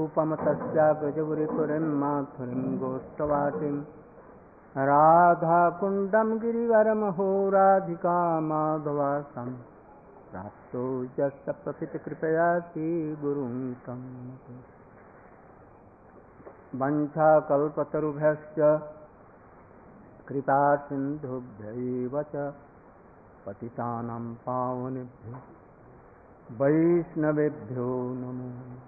रूपम तस्या गजगुरिपुरीं माथुरीं गोष्ठवाटिं राधाकुण्डं गिरिवरमहो राधिका माधवासं प्राप्तो यस्य प्रथितकृपया श्रीगुरुं तं वञ्चाकल्पतरुभ्यश्च कृपासिन्धुभ्यैव च पतितानां पावनेभ्यो वैष्णवेभ्यो नमो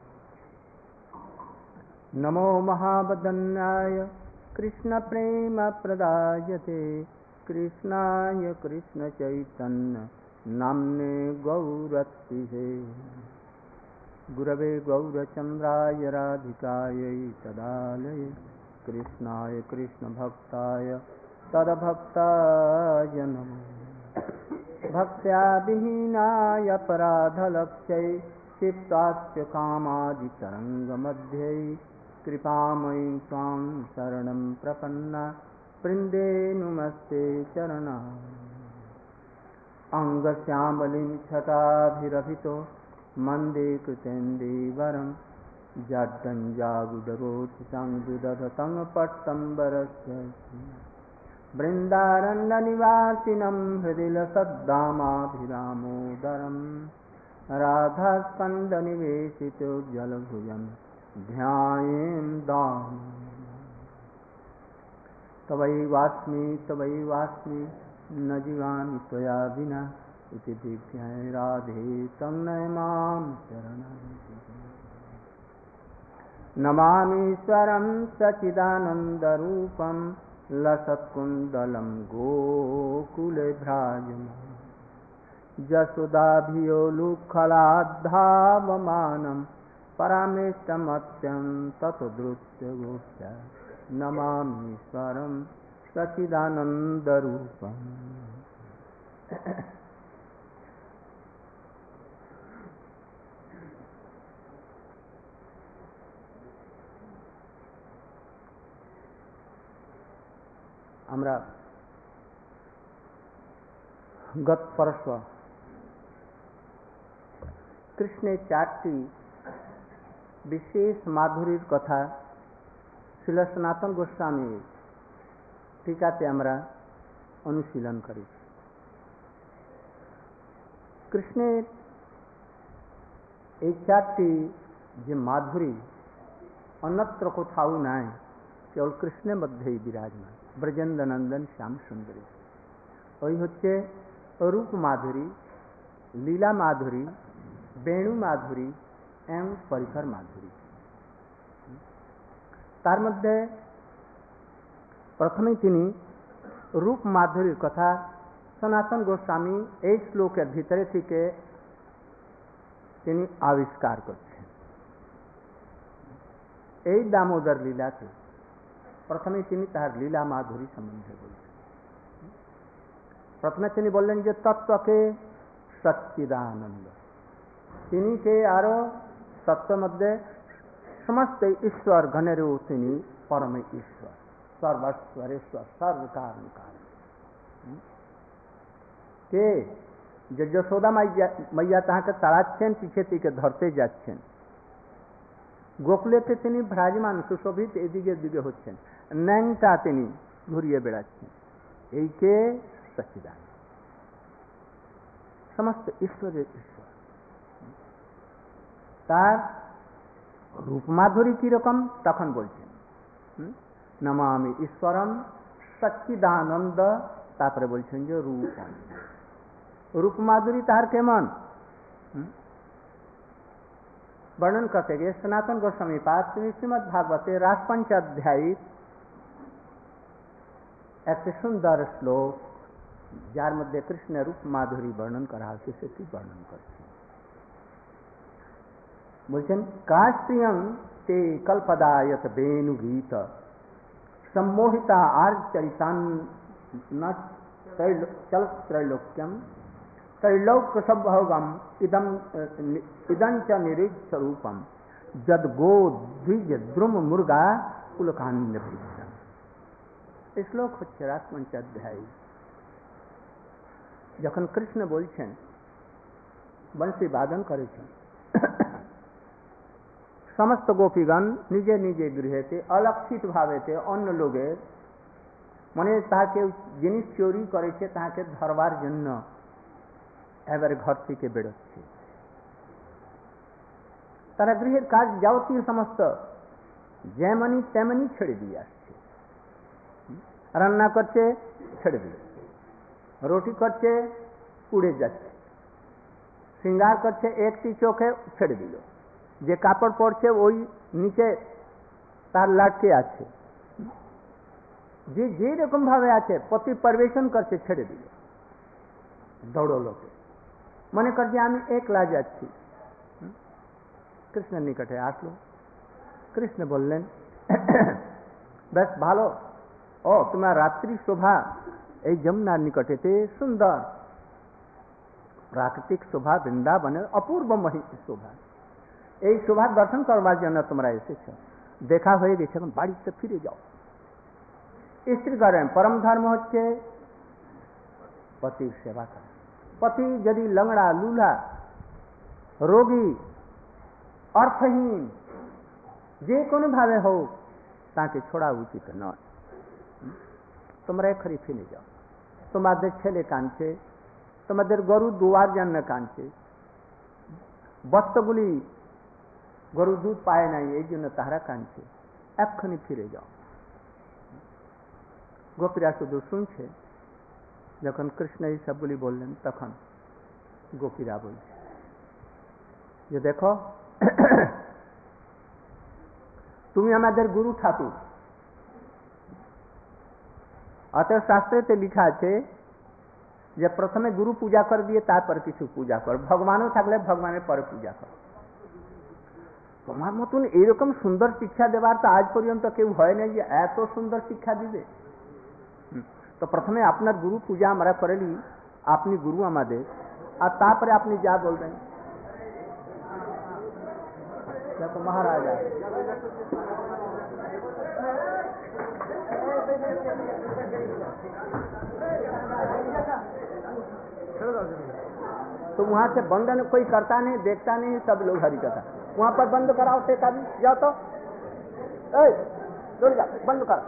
नमो महावदन्याय कृष्णप्रेमप्रदायते कृष्णाय कृष्णचैतन्य नाम्ने गौरत्तिहे गुरवे गौरचन्द्राय राधिकायै तदालये कृष्णाय कृष्णभक्ताय तद्भक्ताय नमो भक्त्या विहीनाय अपराधलक्ष्यै क्षिप्तास्य कामादितरङ्गमध्ये कृपामयी त्वां शरणं प्रपन्ना वृन्दे नुमस्ते चरणा अङ्गश्यामलिं छटाभिरभितो मन्दे कृतेन्दीवरं जाड्डञ्जागुडरोचितं दुदधतं पट्टम्बरस्य वृन्दारण्यनिवासिनं हृदिलसद्दामाभिरामोदरं राधास्कन्दनिवेशितोज्ज्वलभुजं ध्यायेन्दाम् तवैवास्मि न जीवामि त्वया विना इति दिव्यै राधे तन्नय मां शरणं नमामीश्वरं सच्चिदानन्दरूपं लसत्कुन्दलं गोकुले भ्राजमानं जसोदाभियोलुखलाद्धावमानं परमेष्टमत्यन्ततदृत्यगोप्या नमामीश्वरं सच्चिदानन्दरूपम् আমরা গত পরশু কৃষ্ণের চারটি বিশেষ মাধুরীর কথা শ্রীল সনাতন গোস্বামীর টিকাতে আমরা অনুশীলন করি। কৃষ্ণের এই চারটি যে মাধুরী অন্যত্র কোথাও নাই, কেবল কৃষ্ণের মধ্যেই বিরাজমান। ব্রজেন্দ্র নন্দন শ্যাম সুন্দরী, ওই হচ্ছে রূপ মাধুরী, লীলা মাধুরী, বেণু মাধুরী এবং পরিকর মাধুরী। তার মধ্যে প্রথমেই তিনি রূপ মাধুরীর কথা সনাতন গোস্বামী এই শ্লোকের ভিতরে থেকে তিনি আবিষ্কার করছেন। এই দামোদর লীলাতে প্রথমে তিনি তাহার লীলা মাধুরী সম্বন্ধে বলছেন। প্রথমে তিনি বললেন যে তত্ত্বকে সচ্চিদানন্দ, তিনি কে আরো তত্ত্ব মধ্যে সমস্ত ঈশ্বর গণেরও তিনি পরমে ঈশ্বর, সর্বস্বরেশ্বর, সর্বকারণ কারণ। কে যে যশোদা মাইয়া তাহাকে তাড়াচ্ছেন, পিছে থেকে ধরতে যাচ্ছেন। গোকুলেতে তিনি ভ্রাজমান সুশোভিত এদিকে দিকে হচ্ছেন, ন্যাংটা তিনি ঘুরিয়ে বেড়াচ্ছেন। এই কে সচ্চিদানন্দ, সমস্ত ঈশ্বরের ঈশ্বর। তার রূপমাধুরী কিরকম তখন বলছেন, নমামি ঈশ্বরম সচ্চিদানন্দ। তারপরে বলছেন যে রূপম, রূপমাধুরী তাহার কেমন वर्णन करते गए। सनातन गोस्वामी पास श्रीमद् भागवते राजपंचाध्यायी एक सुंदर श्लोक जार मध्य कृष्ण रूप माधुरी वर्णन करा सेटी वर्णन करते बोलছেন कास्त्रियं ते कल्पदायत वेणुगीत सम्मोहिता आर्चरितान न त्रैलोक्यम त्रैलोक्य संभोगम इदं च निरीक्ष स्वरूपम जद गो द्विज द्रुम मुर्गा पुलकान्य भीषण। श्लोक হচ্ছে রাজপঞ্চাধ্যায়ী। যখন কৃষ্ণ বলছেন বংশী বাদন করেছেন, समस्त गोपीगण निजे निजे गृहेते अलक्षित भावेते अन्य लोगे मने ताके जिनिस चोरी करेছে তাকে ধরবার জন্য এবারে ঘর থেকে বেরোচ্ছে। তারা গৃহের কাজ যাবতীয় সমস্ত যেমনি তেমনি ছেড়ে দিয়ে আসছে। রান্না করছে ছেড়ে দিল, রুটি করছে পুড়ে যাচ্ছে, श्रृंगार करছে একটি চোখে ছেড়ে দিল, যে কাপড় পরছে ওই নিচে তার লাটকে আছে, যে যে রকম ভাবে আছে পতি পরিবেশন করছে ছেড়ে দিল, দৌড়ো লোকে মনে করছে আমি একলা যাচ্ছি। কৃষ্ণের নিকটে আসলো, কৃষ্ণ বললেন বেশ ভালো, ও তোমার রাত্রি শোভা এই যমুনার নিকটেতে সুন্দর প্রাকৃতিক শোভা, বৃন্দাবনের অপূর্ব শোভা, এই শোভা দর্শন করবার জন্য তোমরা এসেছ, দেখা হয়ে গেছে, এখন বাড়িতে ফিরে যাও। স্ত্রী করেন পরম ধর্ম হচ্ছে পতির সেবা করা। পতি যদি লংড়া, লুলা, রোগী, অর্থহীন যে কোনো ভাবে হোক তাকে ছোড়া উচিত নয়। তোমরা এখনই ফিরে যাও, তোমাদের ছেলে কাঁদছে, তোমাদের গরু দোয়ার জন্য কাঁদছে, বস্তুগুলি গরু দুধ পায় নাই এই জন্য তাহারা কাঁদছে, এক্ষুনি ফিরে যাও। গোপীরা শুধু শুনছে। যখন কৃষ্ণ এই সবগুলি বললেন তখন গোপীরা বলছে যে দেখো তুমি আমাদের গুরু ঠাকুর, অতএব শাস্ত্রেতে লিখা আছে যে প্রথমে গুরু পূজা করে দিয়ে তারপর কিছু পূজা কর, ভগবানও থাকলে ভগবানের পরে পূজা কর। তোমার মতন এইরকম সুন্দর শিক্ষা দেবার তো আজ পর্যন্ত কেউ হয় নাই যে এত সুন্দর শিক্ষা দিবে। তো প্রথমে আপনার গুরু পূজা আমরা করে নি, আপনি গুরু আমাদের, আর তারপরে আপনি যা বলবেন। দেখো মহারাজা तो वहां से बंधन कोई करता नहीं, देखता नहीं, सब लोग हरि कथा वहां पर बंद कराओ थे कभी जाओ तो चल जाओ बंद कर।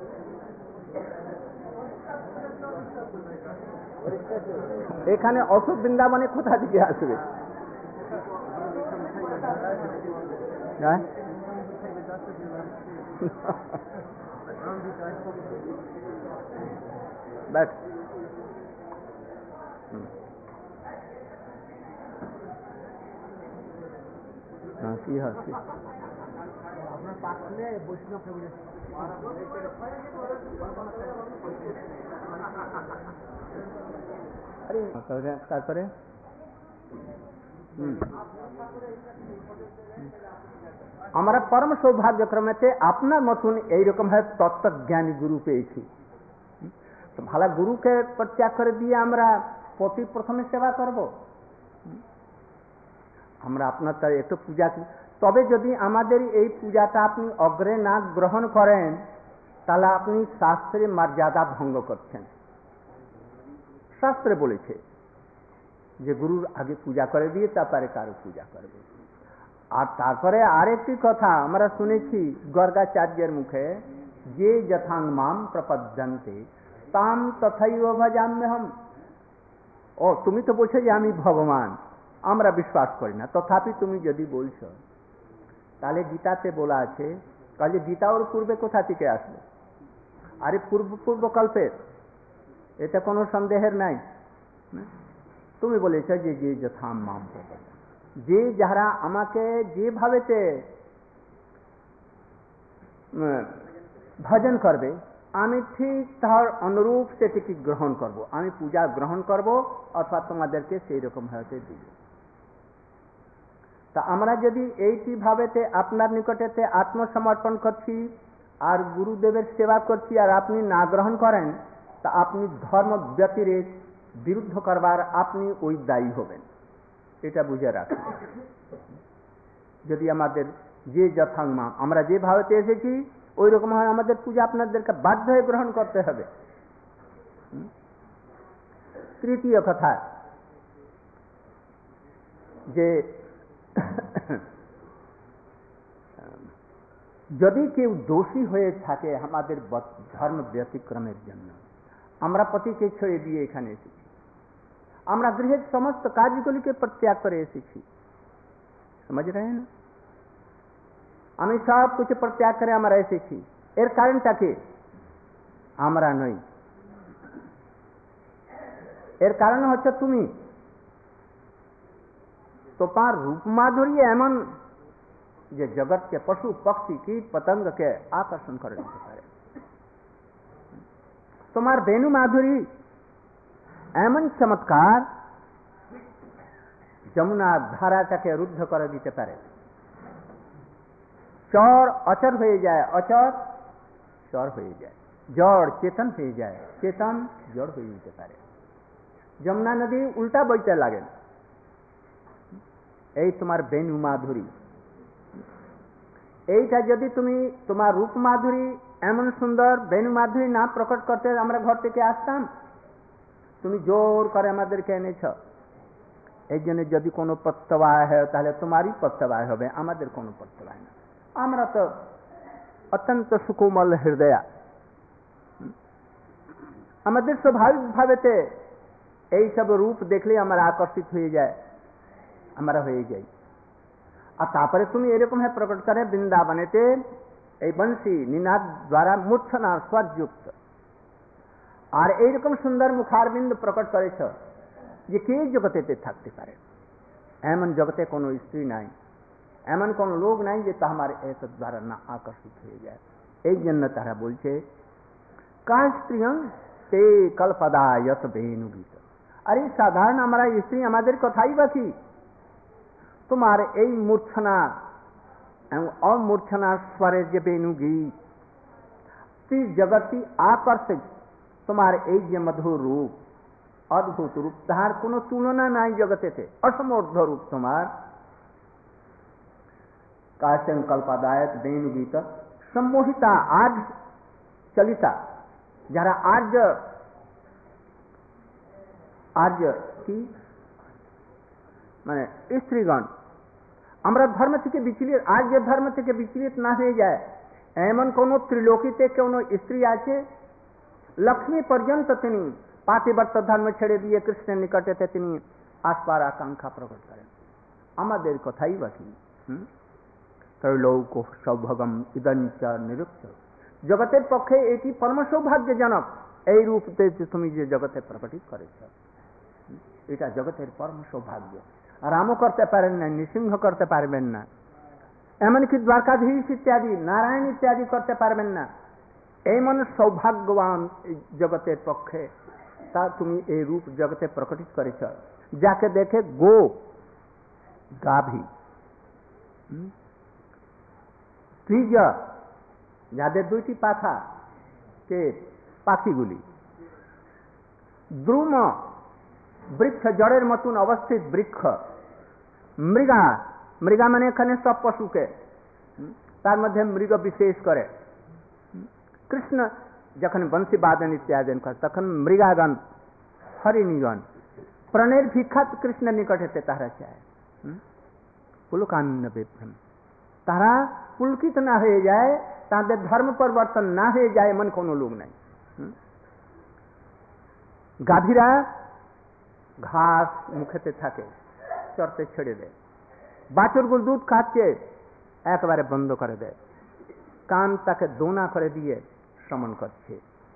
এখানে অশোক বৃন্দাবনে কোথা থেকে আসবে? बैठ কি হচ্ছে আপনার পাশে বৈষ্ণব তারপরে আমরা পরম সৌভাগ্যক্রমেতে আপনার মতন এইরকম ভাবে তত্ত্বজ্ঞানী গুরু পেয়েছি। ভালো গুরুকে পরিত্যাগ করে দিয়ে আমরা পতি প্রথমে সেবা করব? আমরা আপনার তাই একটু পূজা, তবে যদি আমাদের এই পূজাটা আপনি অগ্রে না গ্রহণ করেন তাহলে আপনি শাস্ত্রের মর্যাদা ভঙ্গ করছেন। শাস্ত্রে বলেছে যে গুরুর আগে পূজা করে দিয়ে তারপরে কারো পূজা করবে। আর তারপরে আরেকটি কথা আমরা শুনেছি গর্গাচার্যের মুখে, যে যথাং মাম প্রপদ্যন্তে তাম তথৈব ভজাম্যহম। ও তুমি তো বলছো যে আমি ভগবান, আমরা বিশ্বাস করি না, তথাপি তুমি যদি বলছো তাহলে গীতাতে বলা আছে, কাজে গীতা ওর পূর্বে কোথা থেকে আসলো? আরে পূর্বকল্পের, এটা কোনো সন্দেহের নাই। তুমি বলেছ যে যে যথাম মাম প্রপদ্যন্তে, যে যারা আমাকে যেভাবেতে ভজন করবে আমি ঠিক তার অনুরূপ সেটিকে গ্রহণ করব, আমি পূজা গ্রহণ করব অথবা তোমাদেরকে সেই রকম ভাবে দিব। তা আমরা যদি এইটি ভাবেতে আপনার নিকটেতে আত্মসমর্পণ করছি আর গুরুদেবের সেবা করছি আর আপনি না গ্রহণ করেন, তা আপনি ধর্ম ব্যতিরেক বিরুদ্ধ করবার আপনি ওই দায়ী হবেন, এটা বুঝে রাখুন। যদি আমাদের যে যথাংমা আমরা যে ভাবেতে এসেছি ওই রকম হয় আমাদের পূজা আপনাদেরকে বাধ্য হয়ে গ্রহণ করতে হবে। তৃতীয় কথা যে যদি কেউ দোষী হয়ে থাকে আমাদের ধর্ম ব্যতিক্রমের জন্য, আমরা পতিকে ছেড়ে দিয়ে এখানে এসেছি, আমরা গৃহের সমস্ত কাজগুলিকে পরিত্যাগ করে এসেছি, समझ रहे हैं ना? আমি সব কিছু পরিত্যাগ করে আমরা এসেছি। এর কারণটা কি? আমরা নই। এর কারণ হচ্ছে তুমি। তোমার রূপ মাধুরী এমন যে জগৎকে পশু পক্ষী কীট পতঙ্গকে আকর্ষণ করে দিতে পারে। তোমার বেণু মাধুরী এমন চমৎকার যমুনা ধারাটাকে রুদ্ধ করে দিতে পারে। চর অচর হয়ে যায়, অচর চর হয়ে যায়, জড় চেতন হয়ে যায়, চেতন জড় হয়ে যেতে পারে। যমুনা নদী উল্টা বইতে লাগে, এই তোমার বেণু মাধুরী। এইটা যদি তুমি তোমার রূপ মাধুরী এমন সুন্দর বেণু মাধুরী না প্রকট করতে আমরা ঘর থেকে আসতাম। তুমি জোর করে আমাদেরকে এনেছ। এই জন্য যদি কোনো প্রত্যবায় হয় তাহলে তোমারই প্রত্যবায় হবে, আমাদের কোনো প্রত্যবায় না। আমরা তো অত্যন্ত সুকোমল হৃদয়া, আমাদের স্বাভাবিক ভাবেতে এইসব রূপ দেখলে আমরা আকর্ষিত হয়ে যায়, আমরা হয়ে যাই। আর তারপরে তুমি এরকম ভাবে প্রকট করে বৃন্দাবনেতে এই বংশী নিনাদ দ্বারা মূর্ছনা স্বরযুক্ত, আর এইরকম সুন্দর মুখারবিন্দ প্রকট করেছ যে কে জগতেতে থাকতে পারে। এমন জগতে কোনো স্ত্রী নাই, এমন কোন লোক নাই যে তাহার এত দ্বারা না আকর্ষিত হয়ে যায়। এই জন্য তারা বলছে কা স্ত্রিয়ং তে কল্পদায়ত বেণুগীত। আরে সাধারণ আমরা স্ত্রী, আমাদের কথাই বাকি। তোমার এই মূর্ছনা এবং অমূর্ছনা স্বরের যে বেণুগীত, তুই জগৎটি আকর্ষিত। তোমার এই যে মধুর রূপ, অদ্ভুত রূপ, তাহার কোনো তুলনা নাই জগতেতে, অসমর্থ রূপ তোমার। কাশং কল্পদায়ত বেণুগীত সম্মোহিতা আজ চলিতা, যারা আর্য আর্য কি মানে স্ত্রীগণ, আমরা ধর্ম থেকে বিচলিত, আর্য ধর্ম থেকে বিচলিত না হয়ে যায় এমন কোন ত্রিলোকিতে কোন স্ত্রী আছে? লক্ষ্মী পর্যন্ত তিনি পাতিব্রত্য ধর্ম ছেড়ে দিয়ে কৃষ্ণের নিকটেতে তিনি আসবার আকাঙ্ক্ষা প্রকট করেন। আমাদের কথাই বাকি। ত্রৈলোক্য সৌভাগ্যম ইদঞ্চ নিরুক্ত। জগতের পক্ষে এটি পরম সৌভাগ্যজনক, এই রূপতে তুমি যে জগতে প্রকটিত করেছ, এটা জগতের পরম সৌভাগ্য। রামও করতে পারেন না, নৃসিংহ করতে পারবেন না, এমনকি দ্বারকাধীশ ইত্যাদি নারায়ণ ইত্যাদি করতে পারবেন না। এমন সৌভাগ্যবান জগতের পক্ষে তা তুমি এই রূপ জগতে প্রকটিত করেছ, যাকে দেখে গো গাভী, ত্রিজ যাদের দুইটি পাখা, কে পাখিগুলি, দ্রুম বৃক্ষ জড়ের মতন অবস্থিত বৃক্ষ, মৃগা, মৃগা মানে এখানে সব পশুকে, তার মধ্যে মৃগ বিশেষ করে। কৃষ্ণ যখন বংশী বাদন ইত্যাদি করে তখন মৃগাগণ, হরিণীগণ প্রাণের ভিক্ষা কৃষ্ণের নিকটেতে তাহারা চায়। পুলকান্ন বিভ্রম, তারা পুলকিত না হয়ে যায়, তাদের ধর্ম পরিবর্তন না হয়ে যায় এমন কোন লোক নাই। গাভীরা ঘাস মুখেতে থাকে, চড়তে ছেড়ে দেয়। বাছুরগুলো দুধ খাচ্ছে, একেবারে বন্ধ করে দেয়, কান তাকে দোনা করে দিয়ে শ্রমণ করছে।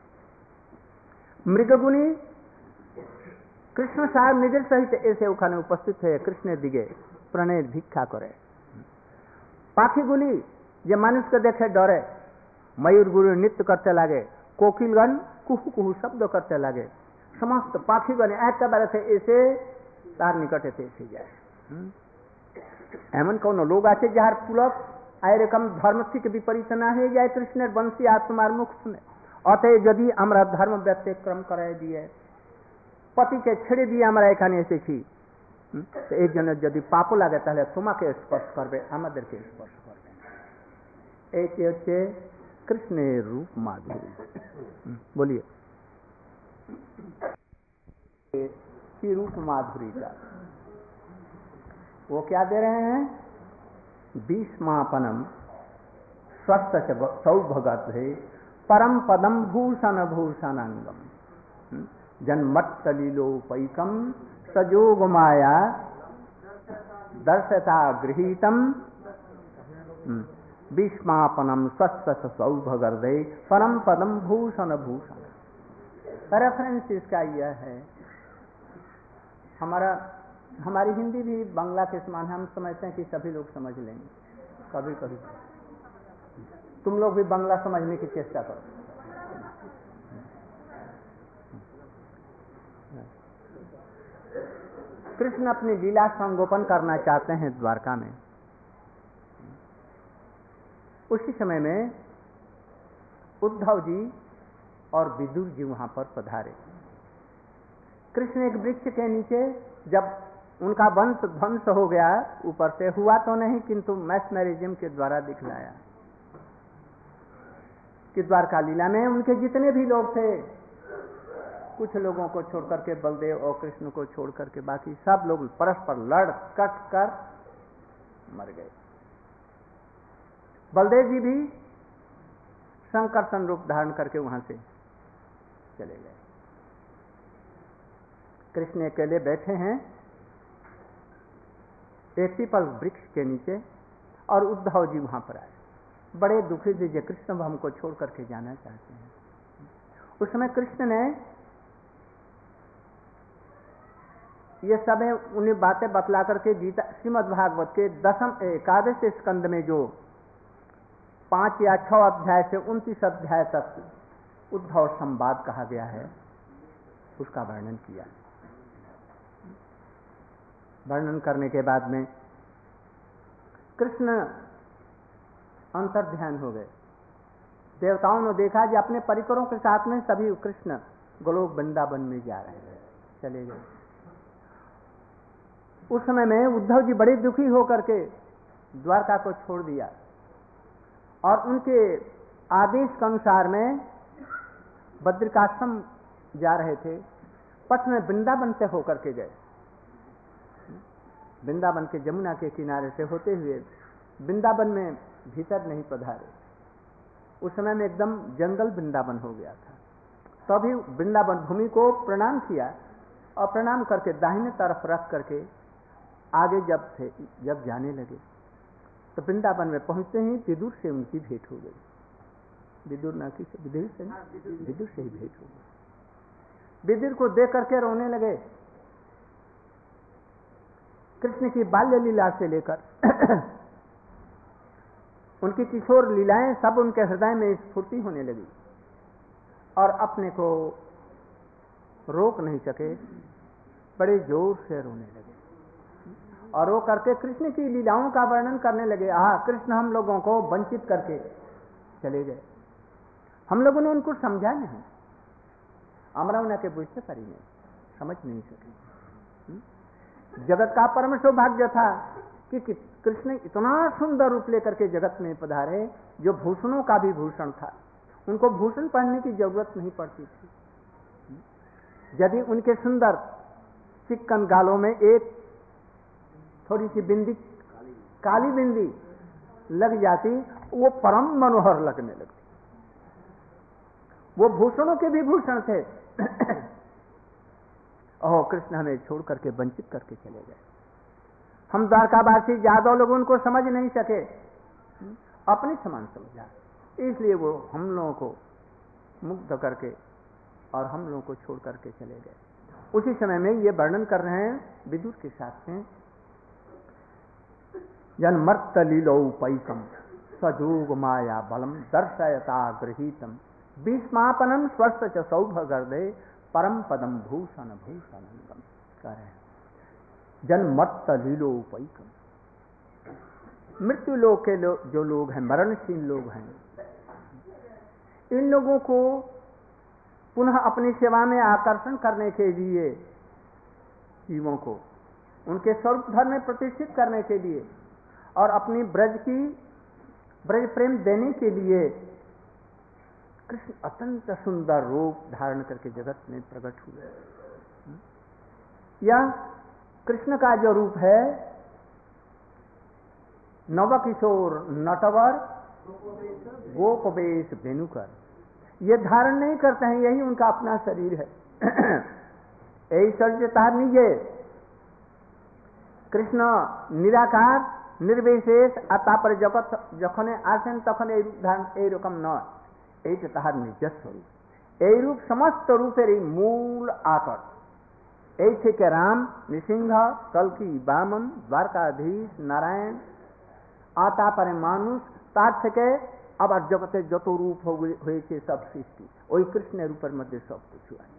মৃগগুলি কৃষ্ণ সাহেব নিজের সহিত এসে ওখানে উপস্থিত হয়ে কৃষ্ণের দিকে প্রাণের ভিক্ষা করে। পাখিগুলি যে মানুষকে দেখে ডরে, ময়ূরগুলি নৃত্য করতে লাগে, কোকিলগণ কুহু কুহু শব্দ করতে লাগে, সমস্ত পাখিগণ একেবারে এসে তার নিকটেতে এসে যায়। এমন কোন লোক আছে যাহার পুলক এরকম ধর্ম থেকে বিপরীত না হয়ে যায় কৃষ্ণের বংশী আত্মার মুখ শুনে? অতএব যদি আমরা ধর্ম ব্যতিক্রম করাই দিয়ে পতিকে ছেড়ে দিয়ে আমরা এখানে এসেছি, এই জন্য যদি পাপ লাগে তাহলে তোমাকে স্পর্শ করবে, আমাদেরকে স্পর্শ করবে। এইটি হচ্ছে কৃষ্ণের रूप माधुरी। बोलिए की रूप माधुरी का वो क्या दे रहे हैं? भीष्मापनम स्वस्थ सौभगते परम पदम भूषण भूषणांगम जन्मत्तलीलोपैकम सजोग माया दर्शता गृहीतम भीष्मापनम स्वस्थ सौभगर्दे परम पदम भूषण भूषण। रेफरेंस इसका यह है। हमारी हिंदी भी बांग्ला के समान है। हम समझते हैं कि सभी लोग समझ लेंगे। कभी कभी तुम लोग भी बांग्ला समझने की चेष्टा करो। कृष्ण अपनी लीला संगोपन करना चाहते हैं द्वारका में। उसी समय में उद्धव जी और विदुर जी वहां पर पधारे। कृष्ण एक वृक्ष के नीचे, जब उनका वंश ध्वंस हो गया, ऊपर से हुआ तो नहीं किंतु मैसमेरिज्म के द्वारा दिखलाया कि द्वारका लीला में उनके जितने भी लोग थे, कुछ लोगों को छोड़ करके बलदेव और कृष्ण को छोड़ करके बाकी सब लोग परस्पर लड़ कट कर मर गए। बलदेव जी भी संकर्षण रूप धारण करके वहां से चले गए। कृष्ण अकेले बैठे हैं एक पीपल वृक्ष के नीचे और उद्धव जी वहां पर आए, बड़े दुखी थे। कृष्ण हमको छोड़ करके जाना चाहते हैं। उस समय कृष्ण ने ये सब है उन्हें बातें बतला करके गीता श्रीमद् भागवत के 11 स्कंद में जो 5 या 6 अध्याय से 29 अध्याय तक उद्धव संवाद कहा गया है, उसका वर्णन किया। वर्णन करने के बाद में कृष्ण अंतर्ध्यान हो गए। देवताओं ने देखा कि अपने परिकरों के साथ में सभी कृष्ण गोलोक वृंदावन में जा रहे हैं, चले गए। उस समय में उद्धव जी बड़े दुखी होकर के द्वारका को छोड़ दिया और उनके आदेश के अनुसार में बद्रिकाश्रम जा रहे थे। पथ में वृंदावन से होकर के गए। वृंदावन के जमुना के किनारे से होते हुए वृंदावन में भीतर नहीं पधारे। उस समय में एकदम जंगल वृंदावन हो गया था। तभी वृंदावन भूमि को प्रणाम किया और प्रणाम करके दाहिने तरफ रख करके आगे जब जाने लगे तो वृंदावन में पहुंचते ही विदुर से उनकी भेंट हो गई। विदुर से ही भेंट हो गई। विदुर को देख करके रोने लगे। कृष्ण की बाल्य लीला से लेकर उनकी किशोर लीलाएं सब उनके हृदय में स्फूर्ति होने लगी और अपने को रोक नहीं सके, बड़े जोर से रोने लगे और रो करके कृष्ण की लीलाओं का वर्णन करने लगे। कृष्ण हम लोगों को वंचित करके चले गए, हम लोगों ने उनको समझा नहीं, अमरौना के बुझते परी नहीं, समझ नहीं सके। जगत का परम सौभाग्य था कि कृष्ण इतना सुंदर रूप लेकर के जगत में पधारे, जो भूषणों का भी भूषण था। उनको भूषण पहनने की जरूरत नहीं पड़ती थी। यदि उनके सुंदर चिक्कन गालों में एक थोड़ी सी बिंदी, काली बिंदी लग जाती, वो परम मनोहर लगने लगती। वो भूषणों के भी भूषण थे। कृष्ण हमें छोड़ करके वंचित करके चले गए। हम द्वारकावासी यादव लोग उनको समझ नहीं सके, अपने समान समझा, इसलिए वो हम लोगों को मुग्ध करके और हम लोगों को छोड़ करके चले गए। उसी समय में ये वर्णन कर रहे हैं विदुर के साथ में, जन्मर्त लीलोपैकम सजोग माया बलम दर्शयता गृहीतम भीष्मापनम स्वस्थ च सौभगर्दे परम पदम भूषण भूषणंगम। कह रहे हैं जन्मर्त लीलोपैकम, मृत्यु लोक के जो लोग हैं, मरणशील लोग हैं, इन लोगों को पुनः अपनी सेवा में आकर्षण करने के लिए, जीवों को उनके स्वरूप धर्म में प्रतिष्ठित करने के लिए और अपनी ब्रज प्रेम देने के लिए कृष्ण अत्यंत सुंदर रूप धारण करके जगत में प्रकट हुए। यह कृष्ण का जो रूप है, नवकिशोर नटवर गोपवेश वेणुकर, ये धारण नहीं करते हैं, यही उनका अपना शरीर है। यही शरीर तार निजे कृष्ण निराकार निर्विशेष आतापर जगत যখনে আসেন তখন এই রূপ ধারণ এইরকম নয়, এইটা তাহার নিজস্ব রূপ। এই রূপ সমস্ত রূপের এই মূল আকর। এই থেকে রাম, নৃসিংহ, কল্কি, বামন, দ্বারকাধীশ, নারায়ণ, আতাপরে মানুষ, তার থেকে আবার জগতের যত রূপ হয়েছে সব সৃষ্টি ওই কৃষ্ণের রূপের মধ্যে সব কিছু আছে।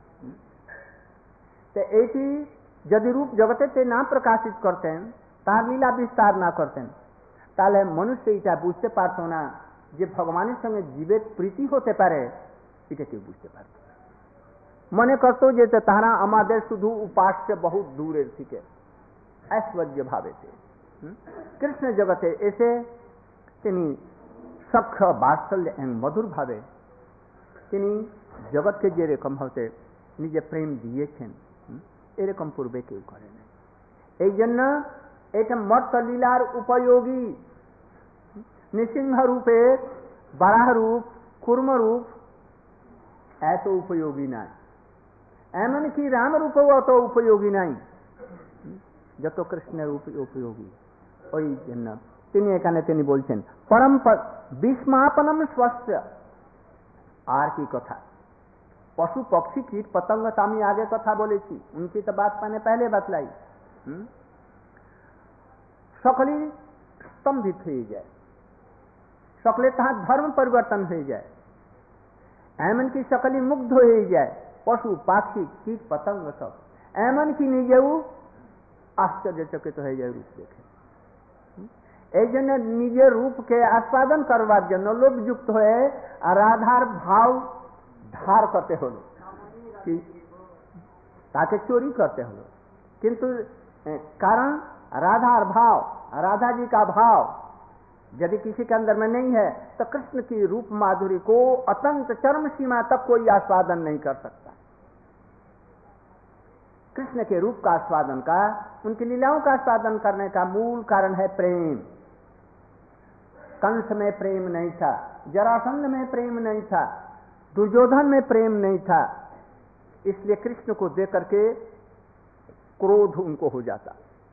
তো এইটি যদি রূপ জগতেতে না প্রকাশিত করতেন, তার লীলা বিস্তার না করতেন, তাহলে মনুষ্য এটা বুঝতে পারতো না যে ভগবানের সঙ্গে জীবের প্রীতি হতে পারে, এটা কেউ বুঝতে পারত না। মনে করতো যে তারা আমাদের শুধু উপাস্য বহুত দূরের থেকে ঐশ্বর্য ভাবেতে। কৃষ্ণ জগতে এসে তিনি সখ্য বাৎসল্য এবং মধুর ভাবে তিনি জগৎকে যেরকম হতে নিজে প্রেম দিয়েছেন, এরকম পূর্বে কেউ করে নাই। এই জন্য এটা মর্ত লীলার উপযোগী। নৃসিংহ রূপে বারাহ রূপ, কুর্ম রূপ এত উপযোগী নাই, এমনকি রাম রূপও অত উপযোগী নাই যত কৃষ্ণের রূপ উপযোগী। ওই জন্য তিনি এখানে তিনি বলছেন পরম বিস্মাপনম স্বস্য। আর কি কথা, পশু पक्षी कीट पतंग तो আমি आगे कथा बोलेছি, उनकी तो बात मैंने पहले बतलाई। সকলে স্তম্ভিত হয়ে যায়, সকলে তাহার ধর্ম পরিবর্তন হয়ে যায়, এমনকি সকলে মুগ্ধ হয়ে যায়। পশু পাখি কীট পতঙ্গ সব এমনকি নিজেও আশ্চর্যচকিত হয়ে যায় রূপ দেখে। এই জন্য নিজের রূপকে আস্বাদন করবার জন্য লোভযুক্ত হয়ে রাধার ভাব ধার করতে হলো, তাকে চोरी करते হলো। किंतु कारण राधार भाव, राधा जी का भाव यदि किसी के अंदर में नहीं है तो कृष्ण की रूप माधुरी को अत्यंत चरम सीमा तक कोई आस्वादन नहीं कर सकता। कृष्ण के रूप का आस्वादन का, उनकी लीलाओं का आस्वादन करने का मूल कारण है प्रेम। कंस में प्रेम नहीं था, जरासंध में प्रेम नहीं था, दुर्योधन में प्रेम नहीं था, इसलिए कृष्ण को देख करके क्रोध उनको हो जाता।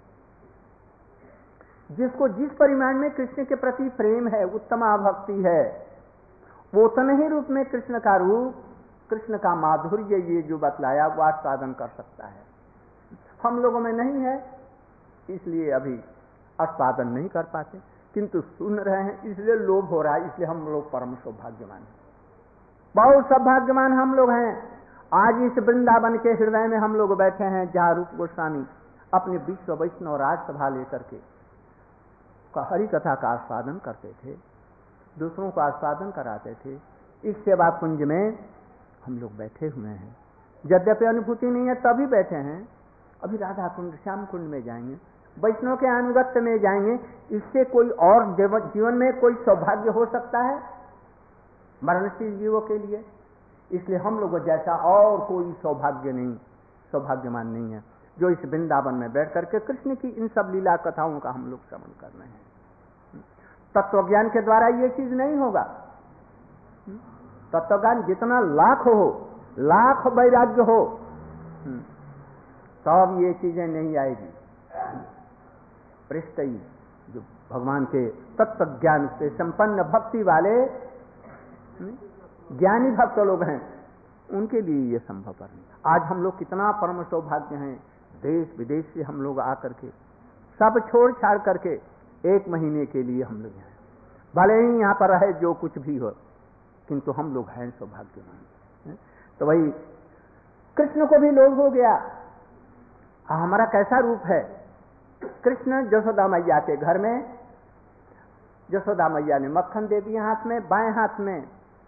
जिसको जिस परिमाण में कृष्ण के प्रति प्रेम है, उत्तमा भक्ति है, वो उतने ही रूप में कृष्ण का रूप, कृष्ण का माधुर्य ये जो बतलाया वो आस्वादन कर सकता है। हम लोगों में नहीं है, इसलिए अभी आस्वादन नहीं कर पाते, किंतु सुन रहे हैं इसलिए लोभ हो रहा है, इसलिए हम लोग परम सौभाग्यवान हैं, बहुत सौभाग्यवान हम लोग हैं। आज इस वृंदावन के हृदय में हम लोग बैठे हैं जहाँ रूप गोस्वामी अपने विश्व वैष्णव राजसभा लेकर के हरि कथा का आस्वादन करते थे, दूसरों को आस्वादन कराते थे। इस सेवा कुंज में हम लोग बैठे हुए हैं, यद्यपि अनुभूति नहीं है तभी बैठे हैं। अभी राधा कुंड, श्याम कुंड में जाएंगे, वैष्णव के अनुगत्य में जाएंगे, इससे कोई और जीवन में कोई सौभाग्य हो सकता है मरणशील जीवों के लिए? इसलिए हम लोगों जैसा और कोई सौभाग्य नहीं, सौभाग्यमान नहीं है जो इस वृंदावन में बैठ करके कृष्ण की इन सब लीला कथाओं का हम लोग श्रवण कर रहे हैं। तत्वज्ञान के द्वारा ये चीज नहीं होगा। तत्वज्ञान जितना लाख हो, लाख वैराग्य हो, तब ये चीजें नहीं आएगी। पृष्ठ जो भगवान के तत्व ज्ञान से संपन्न भक्ति वाले ज्ञानी भक्त लोग हैं, उनके लिए ये संभव नहीं। आज हम लोग कितना परम सौभाग्य हैं, देश विदेश से हम लोग आकर के सब छोड़ छाड़ करके एक महीने के लिए हम लोग हैं, भले ही यहाँ पर रहे जो कुछ भी हो, किंतु हम लोग हैं सौभाग्यवान। तो वही कृष्ण को भी लोभ हो गया, हमारा कैसा रूप है। कृष्ण यशोदा मैया के घर में, यशोदा मैया ने मक्खन दे दिया हाथ में, बाएं हाथ में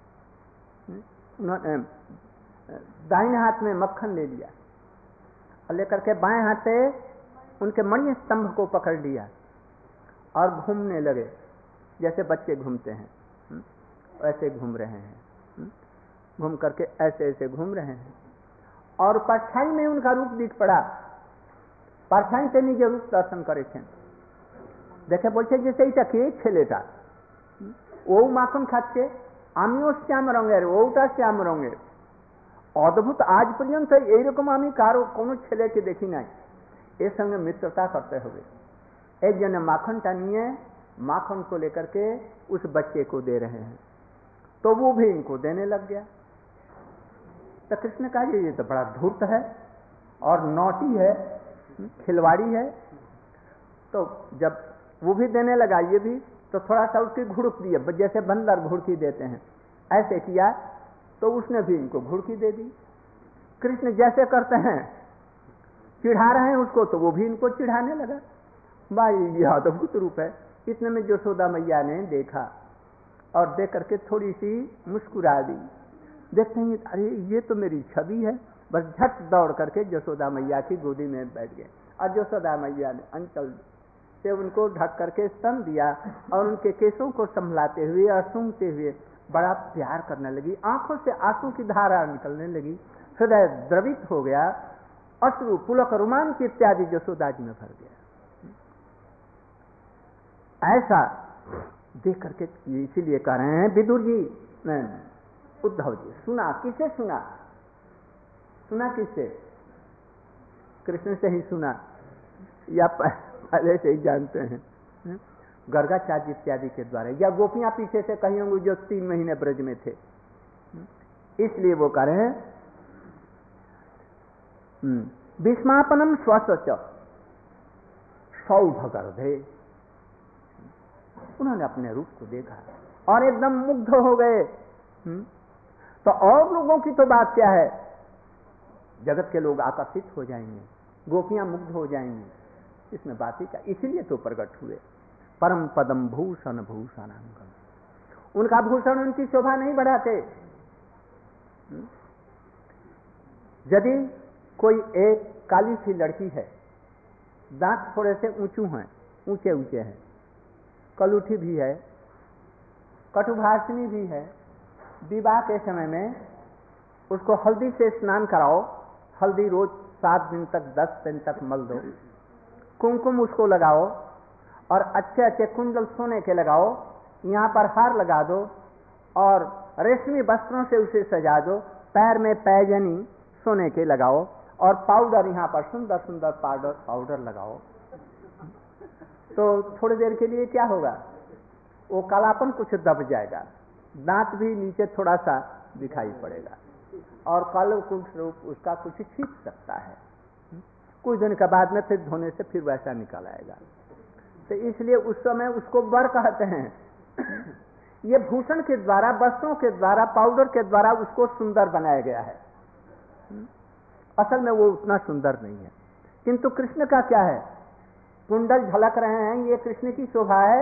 दाहिने हाथ में मक्खन ले लिया और लेकर के बाएं हाथ से उनके मणि स्तंभ को पकड़ लिया और घूमने लगे जैसे बच्चे घूमते हैं, ऐसे घूम रहे हैं, घूम करके ऐसे ऐसे घूम रहे हैं। और परछाई में उनका रूप दिख पड़ा, परछाई से निजे रूप दर्शन करे थे। देखे बोलते जैसे इटा के छेलेटा ও মাখন খাচ্ছে, আমিও শ্যাম রঙের, ওটা শ্যাম রঙের। অদ্ভুত, আজ পর্যন্ত এইরকম আমি কারো কোনো ছেলেকে দেখি নাই। এর সঙ্গে মিত্রতা করতে হবে। एक जन माखन टानिए, माखन को लेकर के उस बच्चे को दे रहे हैं, तो वो भी इनको देने लग गया। तो कृष्ण कहा ये तो बड़ा धूर्त है और नौटी है, खिलवाड़ी है। तो जब वो भी देने लगा ये भी, तो थोड़ा सा उसकी घुड़क दिया, जैसे बंदर घुड़की देते हैं ऐसे किया, तो उसने भी इनको घुड़की दे दी। कृष्ण जैसे करते हैं, चिढ़ा रहे हैं उसको, तो वो भी इनको चिढ़ाने लगा। भाई यह अद्भुत रूप है। इतने में यशोदा मैया ने देखा और देख करके थोड़ी सी मुस्कुरा दी। देखते हैं अरे ये तो मेरी छवि है, बस झट दौड़ करके यशोदा मैया की गोदी में बैठ गए और यशोदा मैया ने अंचल से उनको ढक करके स्तन दिया और उनके केसों को संभलाते हुए और सूंघते हुए बड़ा प्यार करने लगी। आंखों से आंसू की धारा निकलने लगी, हृदय द्रवित हो गया, अश्रु पुलक रोमांच इत्यादि यशोदा जी में भर गया। ऐसा देख करके इसीलिए कह रहे हैं विदुर जी, उद्धव जी, सुना किसे सुना? सुना किससे? कृष्ण से ही सुना या पहले से ही जानते हैं? गर्गाचार्य इत्यादि के द्वारा, या गोपियां पीछे से कही होंगी जो 3 महीने ब्रज में थे। इसलिए वो कह रहे हैं विस्मापनम स्वस्वच सौभगर्धे। उन्होंने अपने रूप को देखा और एकदम मुग्ध हो गए। तो और लोगों की तो बात क्या है, जगत के लोग आकर्षित हो जाएंगे, गोपियां मुग्ध हो जाएंगी, इसमें बात ही क्या। इसीलिए तो प्रकट हुए परम पदम भूषण भूषणांगम। उनका भूषण उनकी शोभा नहीं बढ़ाते। यदि कोई एक काली सी लड़की है, दांत थोड़े से ऊंचे ऊंचे हैं, कलूठी भी है, कटुभाषिणी भी है, विवाह के समय में उसको हल्दी से स्नान कराओ, हल्दी रोज 7 दिन तक 10 दिन तक मल दो, कुमकुम उसको लगाओ और अच्छे अच्छे कुंडल सोने के लगाओ, यहाँ पर हार लगा दो और रेशमी वस्त्रों से उसे सजा दो, पैर में पैजनी सोने के लगाओ और पाउडर यहाँ पर सुंदर सुंदर पाउडर लगाओ, तो थोड़ी देर के लिए क्या होगा, वो कालापन कुछ दब जाएगा, दांत भी नीचे थोड़ा सा दिखाई पड़ेगा और कालो कुछ रूप उसका कुछ छिप सकता है। कुछ दिन के बाद में फिर धोने से फिर वैसा निकल आएगा। तो इसलिए उस समय उसको वर कहते हैं। ये भूषण के द्वारा, वस्त्रों के द्वारा, पाउडर के द्वारा उसको सुंदर बनाया गया है। असल में वो उतना सुंदर नहीं है। किंतु कृष्ण का क्या है, कुंडल झलक रहे हैं, ये कृष्ण की शोभा है।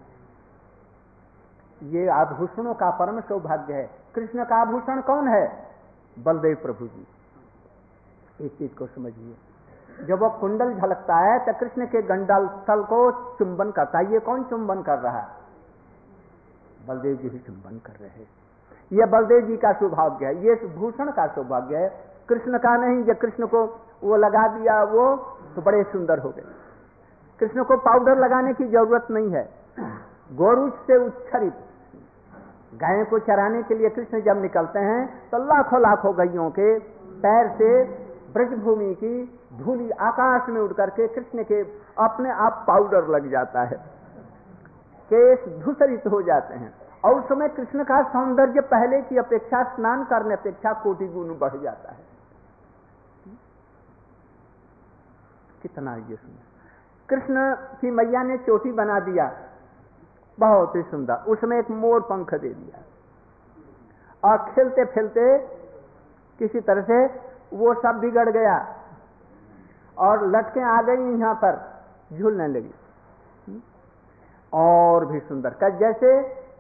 ये आभूषणों का परम सौभाग्य है। कृष्ण का आभूषण कौन है? बलदेव प्रभु जी। इस चीज को समझिए। जब वो कुंडल झलकता है तो कृष्ण के गंडल स्थल को चुंबन करता है। ये कौन चुंबन कर रहा है? बलदेव जी ही चुंबन कर रहे हैं। ये बलदेव जी का सौभाग्य है, ये भूषण का सौभाग्य है, कृष्ण का नहीं। जब कृष्ण को वो लगा दिया वो तो बड़े सुंदर हो गए। कृष्ण को पाउडर लगाने की जरूरत नहीं है। गोरुच से उच्छरित गायों को चराने के लिए कृष्ण जब निकलते हैं तो लाखों लाखों गायों के पैर से ब्रजभूमि की धूली आकाश में उड़ करके कृष्ण के अपने आप पाउडर लग जाता है, केश धूसरित हो जाते हैं। और उस समय कृष्ण का सौंदर्य पहले की अपेक्षा, स्नान करने अपेक्षा कोटि गुण बढ़ जाता है। कितना ये सुंदर। कृष्ण की मैया ने चोटी बना दिया, बहुत ही सुंदर, उसमें एक मोर पंख दे दिया और खेलते खेलते किसी तरह से वो सब बिगड़ गया और लटकें आ गई, यहाँ पर झूलने लगी। और भी सुंदर का, जैसे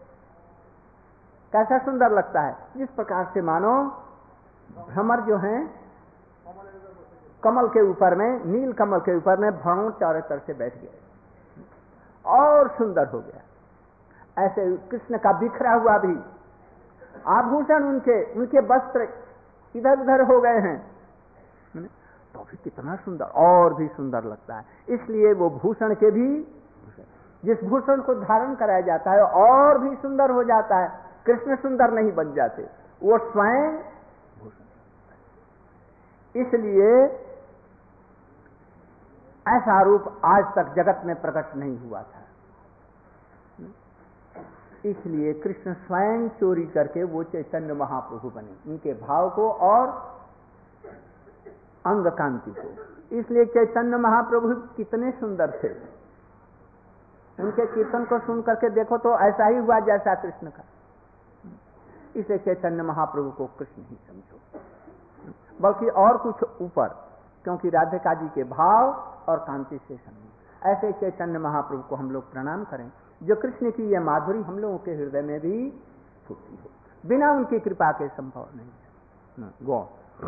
कैसा सुंदर लगता है, जिस प्रकार से मानो भ्रमर जो हैं कमल के ऊपर में, नील कमल के ऊपर में भ्रमर चारों तरफ से बैठ गए और सुंदर हो गया। ऐसे कृष्ण का बिखरा हुआ भी आभूषण, उनके वस्त्र इधर उधर हो गए हैं, तो भी कितना सुंदर और भी सुंदर लगता है। इसलिए वो भूषण के भी, जिस भूषण को धारण कराया जाता है और भी सुंदर हो जाता है। कृष्ण सुंदर नहीं बन जाते, वो स्वयं भूषण। इसलिए ऐसा रूप आज तक जगत में प्रकट नहीं हुआ था। इसलिए कृष्ण स्वयं चोरी करके वो चैतन्य महाप्रभु बने, उनके भाव को और अंग कांति को। इसलिए चैतन्य महाप्रभु कितने सुंदर थे। उनके कीर्तन को सुन करके देखो तो ऐसा ही हुआ जैसा कृष्ण का। इसे चैतन्य महाप्रभु को कृष्ण ही समझो, बल्कि और कुछ ऊपर, क्योंकि राधिका जी के भाव और कांति से समझो। ऐसे चैतन्य महाप्रभु को हम लोग प्रणाम करें, जो कृष्ण की यह माधुरी हम लोगों के हृदय में भी फूटती हो। बिना उनकी कृपा के संभव नहीं है। गो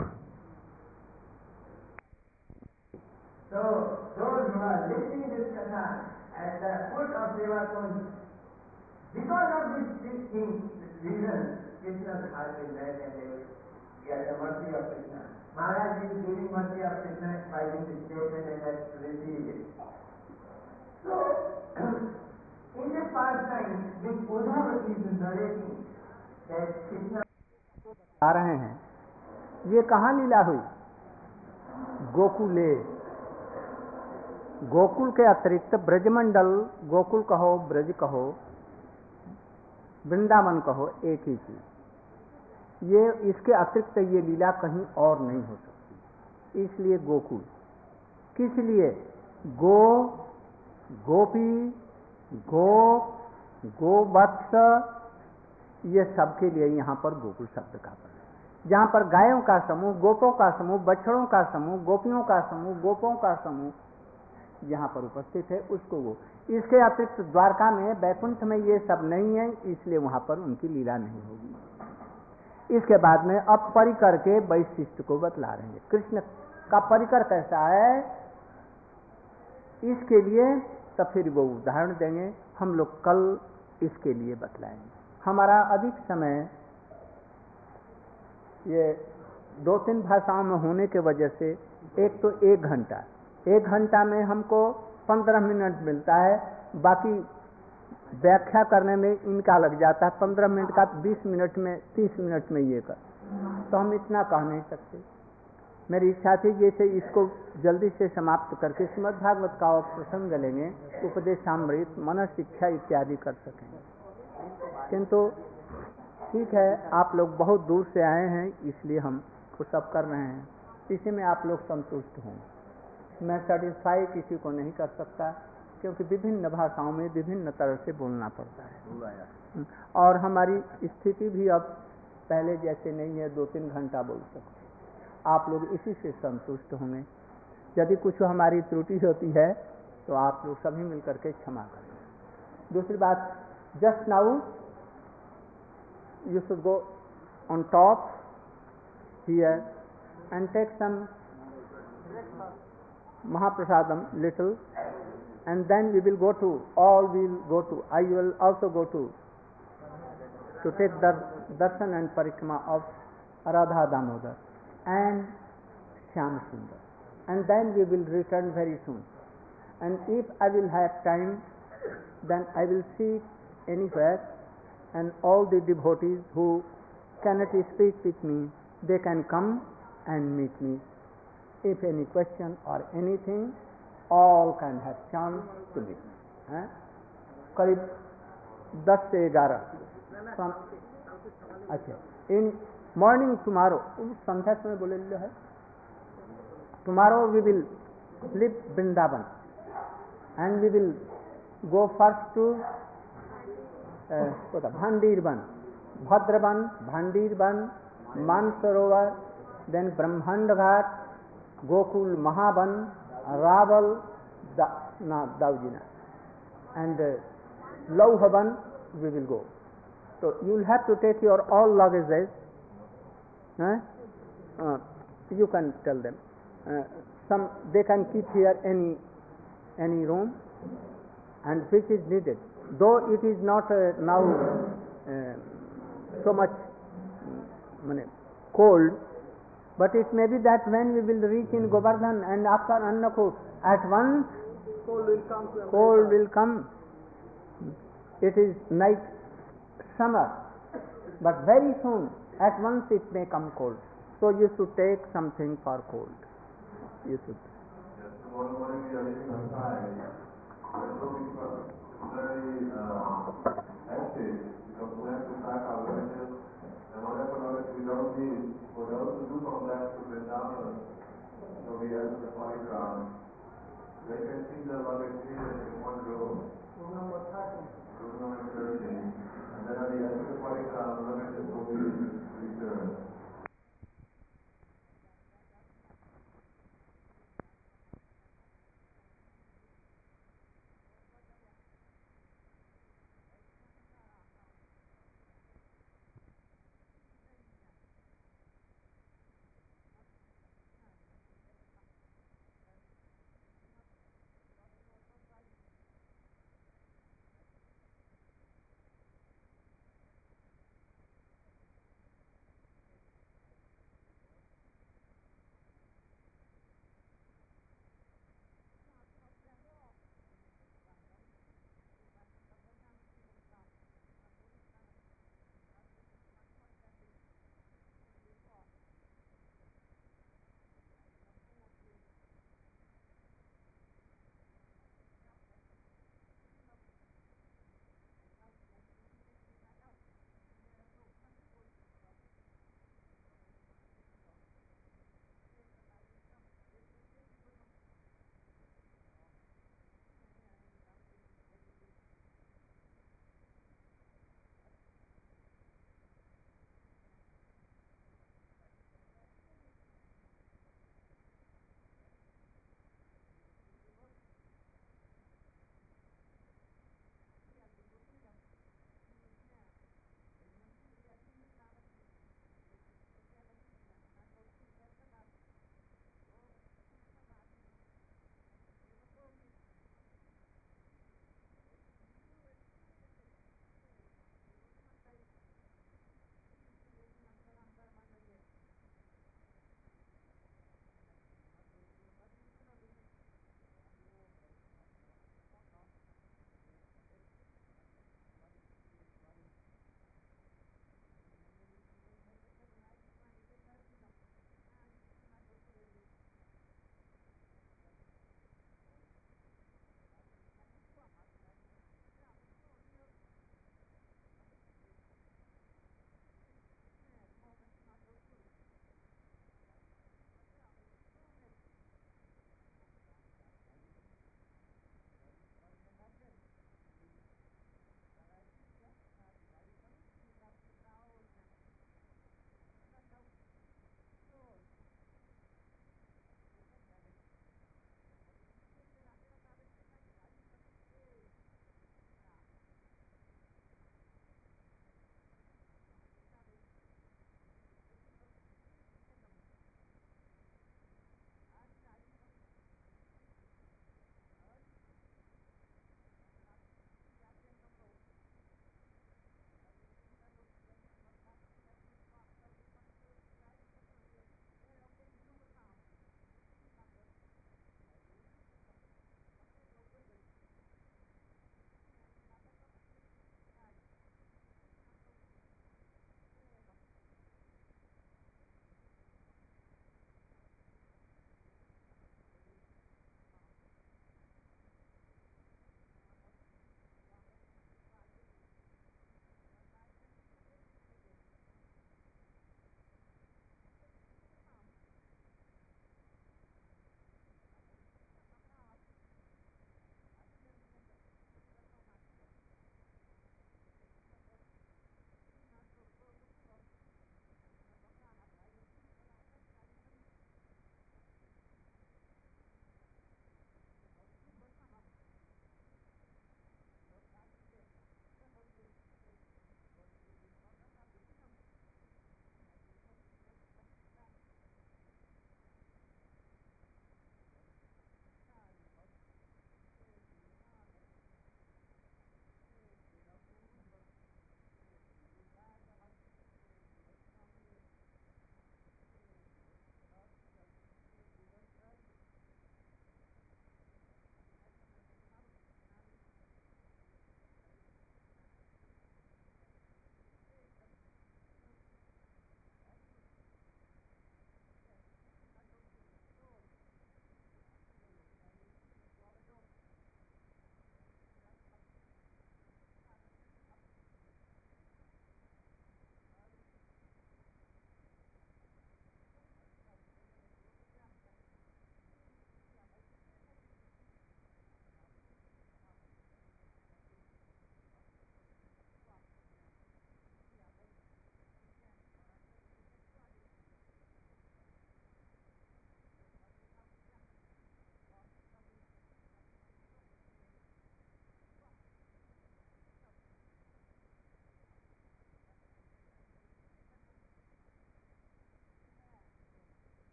So those who are listening this katha at the foot of Devakund, because of this thing, this reason, Krishna's heart is red and they will get the mercy of Krishna. Maharaj is giving mercy of Krishna by this statement and that receiving it. So, in this pastime, which Udhavati is narrating, that Krishna आ रहे हैं, ये कहाँ लीला हुई? गोकुले। गोकुल के अतिरिक्त ब्रजमंडल, गोकुल कहो, ब्रज कहो, वृंदावन कहो, एक ही चीज। ये इसके अतिरिक्त ये लीला कहीं और नहीं हो सकती। इसलिए गोकुल। किस लिए? गो, गोपी, गोप, गोवत्स, ये सबके लिए यहाँ पर गोकुल शब्द का प्रयोग। जहाँ पर गायों का समूह, गोपों का समूह, बछड़ों का समूह, गोपियों का समूह, गोपों का समूह जहाँ पर उपस्थित है, उसको वो। इसके अतिरिक्त द्वारका में, वैकुंठ में ये सब नहीं है, इसलिए वहाँ पर उनकी लीला नहीं होगी। इसके बाद में अब परिकर के वैशिष्ट को बतला रहे हैं। कृष्ण का परिकर कैसा है, इसके लिए तो फिर वो उदाहरण देंगे। हम लोग कल इसके लिए बतलाएंगे। हमारा अधिक समय ये 2-3 भाषाओं में होने के वजह से, एक तो 1 घंटा में हमको 15 मिनट मिलता है, बाकी व्याख्या करने में इनका लग जाता है 15 मिनट का, 20 मिनट में, 30 मिनट में ये कर, तो हम इतना कह नहीं सकते। मेरी इच्छा थी जैसे इसको जल्दी से समाप्त करके श्रीमद् भागवत का और प्रसंग लेंगे, उपदेशामृत, मन शिक्षा इत्यादि कर सकेंगे। किंतु ठीक है, आप लोग बहुत दूर से आए हैं, इसलिए हम वो सब कर रहे हैं। इसी में आप लोग संतुष्ट हों। मैं सेटिस्फाई किसी को नहीं कर सकता, क्योंकि विभिन्न भाषाओं में विभिन्न तरह से बोलना पड़ता है, और हमारी स्थिति भी अब पहले जैसे नहीं है 2-3 घंटा बोल सकते। आप लोग इसी से संतुष्ट होंगे। यदि कुछ हमारी त्रुटि होती है तो आप लोग सभी मिलकर के क्षमा करें। दूसरी बात, just now you should go on top here and take some Mahaprasadam little, and then we will go to, I will also go to take the darshan and parikrama of Radha Damodar and Shyam Sundar, and then we will return very soon. And if I will have time, then I will see anywhere, and all the devotees who cannot speak with me, they can come and meet me. If any question or anything, all can have chance to meet me. करीब 10 से 11। अच्छा, in morning tomorrow, संध्या समय बोले है, tomorrow we will leave Vrindavan and we will go first to Bhandirban, Bhadraban, Bhandirban, Mansarovar, then Brahmand Ghat, Gokul, Mahaban, Raval, Daujina, and Lauhavan we will go. So you will have to take your all luggages. You can tell them. Some they can keep here any room, and which is needed. Though it is not now so much cold, but it may be that when we will reach in Govardhan and after Annakut, at once cold will come. it is like summer, but very soon at once it may come cold. So you should take something for cold. You should. Yes, so one morning we are living outside. So we were very active because we have to track our relatives. And whatever we don't need, for those who do come back to Vrindavan, so we enter the holy ground.